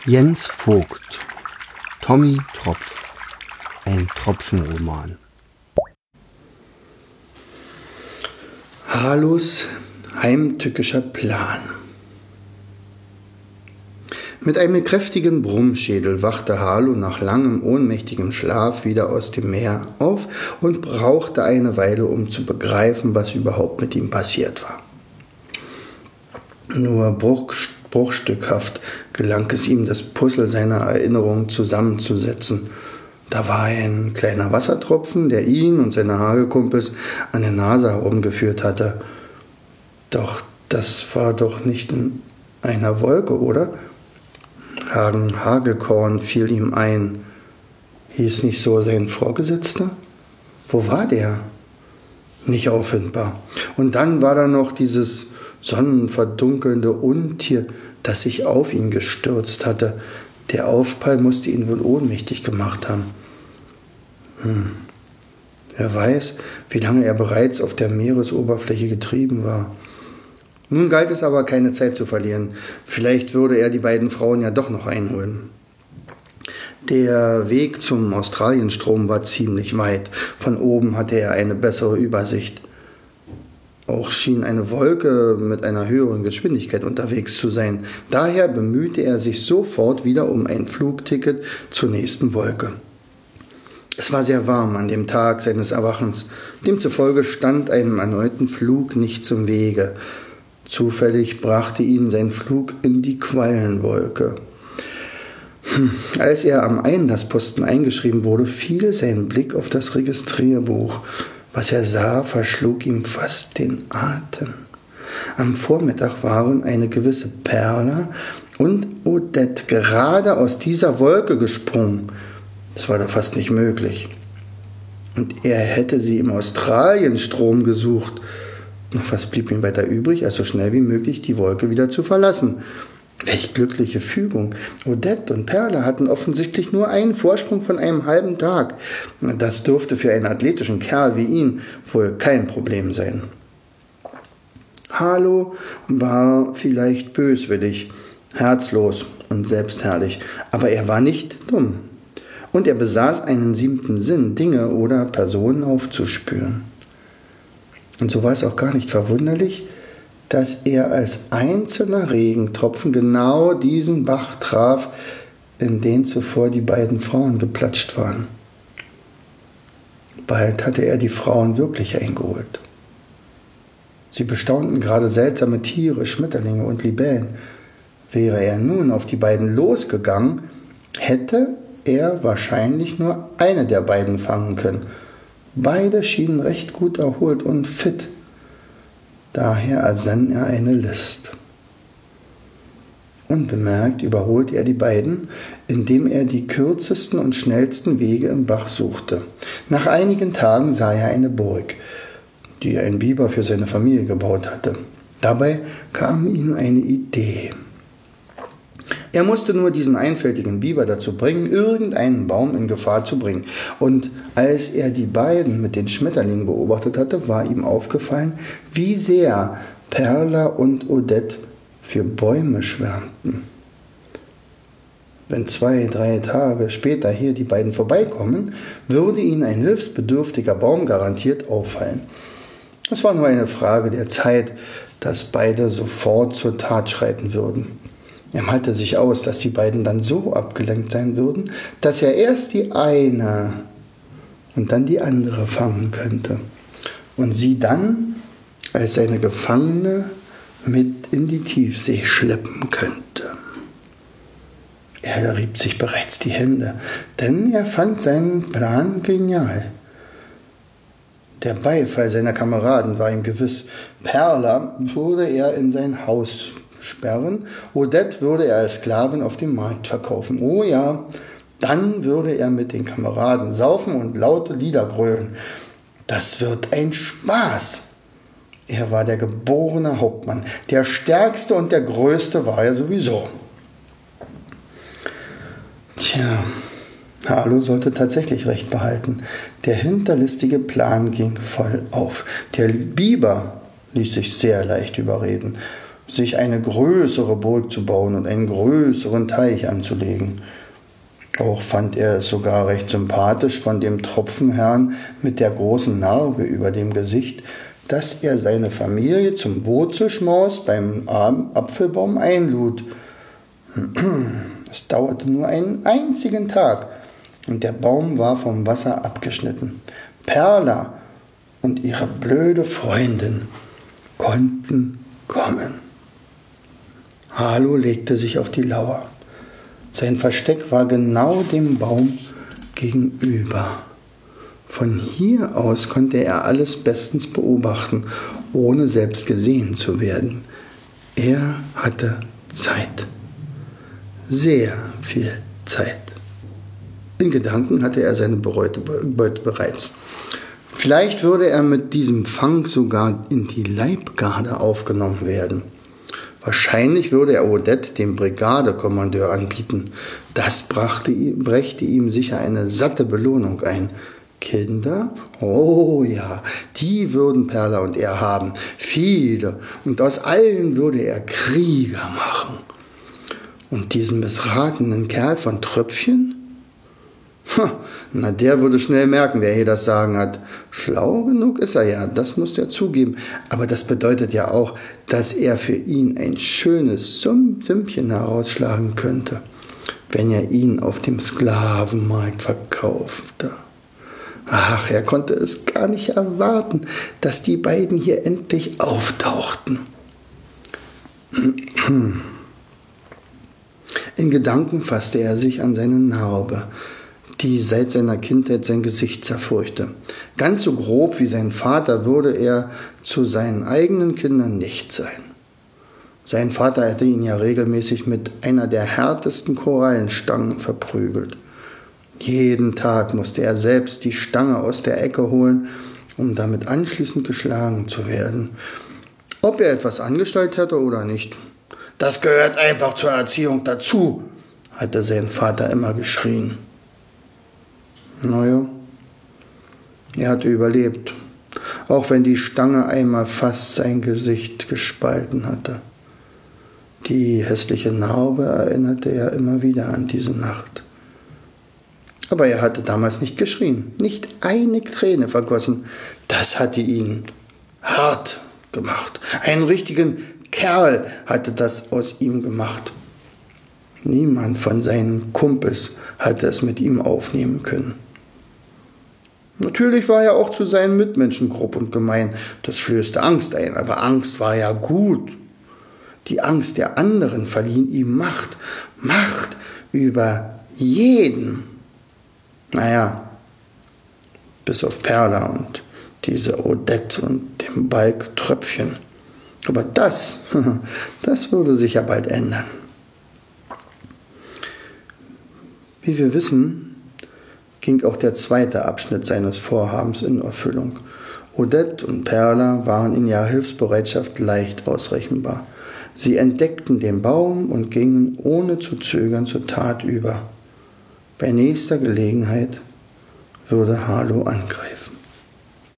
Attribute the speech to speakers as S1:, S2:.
S1: Jens Vogt, Tommy Tropf, ein Tropfenroman.
S2: Harlos heimtückischer Plan. Mit einem kräftigen Brummschädel wachte Harlo nach langem ohnmächtigem Schlaf wieder aus dem Meer auf und brauchte eine Weile, um zu begreifen, was überhaupt mit ihm passiert war. Nur bruchstückhaft gelang es ihm, das Puzzle seiner Erinnerungen zusammenzusetzen. Da war ein kleiner Wassertropfen, der ihn und seine Hagelkumpels an der Nase herumgeführt hatte. Doch das war doch nicht in einer Wolke, oder? Hagelkorn fiel ihm ein. Hieß nicht so sein Vorgesetzter? Wo war der? Nicht auffindbar. Und dann war da noch dieses sonnenverdunkelnde Untier, das sich auf ihn gestürzt hatte. Der Aufprall musste ihn wohl ohnmächtig gemacht haben. Wer weiß, wie lange er bereits auf der Meeresoberfläche getrieben war. Nun galt es aber, keine Zeit zu verlieren. Vielleicht würde er die beiden Frauen ja doch noch einholen. Der Weg zum Australienstrom war ziemlich weit. Von oben hatte er eine bessere Übersicht. Auch schien eine Wolke mit einer höheren Geschwindigkeit unterwegs zu sein. Daher bemühte er sich sofort wieder um ein Flugticket zur nächsten Wolke. Es war sehr warm an dem Tag seines Erwachens. Demzufolge stand einem erneuten Flug nichts im Wege. Zufällig brachte ihn sein Flug in die Quallenwolke. Als er am Einlassposten eingeschrieben wurde, fiel sein Blick auf das Registrierbuch. Was er sah, verschlug ihm fast den Atem. Am Vormittag waren eine gewisse Perla und Odette gerade aus dieser Wolke gesprungen. Das war doch fast nicht möglich. Und er hätte sie im Australienstrom gesucht. Noch was blieb ihm weiter übrig, als so schnell wie möglich die Wolke wieder zu verlassen. Welch glückliche Fügung. Odette und Perla hatten offensichtlich nur einen Vorsprung von einem halben Tag. Das dürfte für einen athletischen Kerl wie ihn wohl kein Problem sein. Harlo war vielleicht böswillig, herzlos und selbstherrlich, aber er war nicht dumm. Und er besaß einen 7. Sinn, Dinge oder Personen aufzuspüren. Und so war es auch gar nicht verwunderlich, dass er als einzelner Regentropfen genau diesen Bach traf, in den zuvor die beiden Frauen geplatscht waren. Bald hatte er die Frauen wirklich eingeholt. Sie bestaunten gerade seltsame Tiere, Schmetterlinge und Libellen. Wäre er nun auf die beiden losgegangen, hätte er wahrscheinlich nur eine der beiden fangen können. Beide schienen recht gut erholt und fit. Daher ersann er eine List. Unbemerkt überholte er die beiden, indem er die kürzesten und schnellsten Wege im Bach suchte. Nach einigen Tagen sah er eine Burg, die ein Biber für seine Familie gebaut hatte. Dabei kam ihm eine Idee. Er musste nur diesen einfältigen Biber dazu bringen, irgendeinen Baum in Gefahr zu bringen. Und als er die beiden mit den Schmetterlingen beobachtet hatte, war ihm aufgefallen, wie sehr Perla und Odette für Bäume schwärmten. Wenn 2-3 Tage später hier die beiden vorbeikommen, würde ihnen ein hilfsbedürftiger Baum garantiert auffallen. Es war nur eine Frage der Zeit, dass beide sofort zur Tat schreiten würden. Er malte sich aus, dass die beiden dann so abgelenkt sein würden, dass er erst die eine und dann die andere fangen könnte und sie dann als seine Gefangene mit in die Tiefsee schleppen könnte. Er rieb sich bereits die Hände, denn er fand seinen Plan genial. Der Beifall seiner Kameraden war ihm gewiss. Perla würde er in sein Haus sperren, Odette würde er als Sklavin auf dem Markt verkaufen. Oh ja, dann würde er mit den Kameraden saufen und laute Lieder grölen. Das wird ein Spaß. Er war der geborene Hauptmann. Der stärkste und der größte war er sowieso. Tja, Harlo sollte tatsächlich recht behalten. Der hinterlistige Plan ging voll auf. Der Biber ließ sich sehr leicht überreden. sich eine größere Burg zu bauen und einen größeren Teich anzulegen. Auch fand er es sogar recht sympathisch von dem Tropfenherrn mit der großen Narbe über dem Gesicht, dass er seine Familie zum Wurzelschmaus beim Apfelbaum einlud. Es dauerte nur einen einzigen Tag und der Baum war vom Wasser abgeschnitten. Perla und ihre blöde Freundin konnten kommen. Harlow legte sich auf die Lauer. Sein Versteck war genau dem Baum gegenüber. Von hier aus konnte er alles bestens beobachten, ohne selbst gesehen zu werden. Er hatte Zeit. Sehr viel Zeit. In Gedanken hatte er seine Beute bereits. Vielleicht würde er mit diesem Fang sogar in die Leibgarde aufgenommen werden. Wahrscheinlich würde er Odette dem Brigadekommandeur anbieten. Das brächte ihm sicher eine satte Belohnung ein. Kinder? Oh ja, die würden Perla und er haben. Viele. Und aus allen würde er Krieger machen. Und diesen missratenen Kerl von Tröpfchen? Na, der würde schnell merken, wer hier das Sagen hat. Schlau genug ist er ja, das muss er zugeben. Aber das bedeutet ja auch, dass er für ihn ein schönes Sümmchen herausschlagen könnte, wenn er ihn auf dem Sklavenmarkt verkaufte. Ach, er konnte es gar nicht erwarten, dass die beiden hier endlich auftauchten. In Gedanken fasste er sich an seine Narbe, die seit seiner Kindheit sein Gesicht zerfurchte. Ganz so grob wie sein Vater würde er zu seinen eigenen Kindern nicht sein. Sein Vater hätte ihn ja regelmäßig mit einer der härtesten Korallenstangen verprügelt. Jeden Tag musste er selbst die Stange aus der Ecke holen, um damit anschließend geschlagen zu werden. Ob er etwas angestellt hätte oder nicht, das gehört einfach zur Erziehung dazu, hatte sein Vater immer geschrien. Naja, er hatte überlebt, auch wenn die Stange einmal fast sein Gesicht gespalten hatte. Die hässliche Narbe erinnerte er immer wieder an diese Nacht. Aber er hatte damals nicht geschrien, nicht eine Träne vergossen. Das hatte ihn hart gemacht. Einen richtigen Kerl hatte das aus ihm gemacht. Niemand von seinen Kumpels hatte es mit ihm aufnehmen können. Natürlich war er auch zu seinen Mitmenschen grob und gemein. Das flößte Angst ein, aber Angst war ja gut. Die Angst der anderen verlieh ihm Macht über jeden. Naja, bis auf Perla und diese Odette und dem Balg Tröpfchen. Aber das würde sich ja bald ändern. Wie wir wissen, ging auch der zweite Abschnitt seines Vorhabens in Erfüllung. Odette und Perla waren in ihrer Hilfsbereitschaft leicht ausrechenbar. Sie entdeckten den Baum und gingen ohne zu zögern zur Tat über. Bei nächster Gelegenheit würde Harlow angreifen.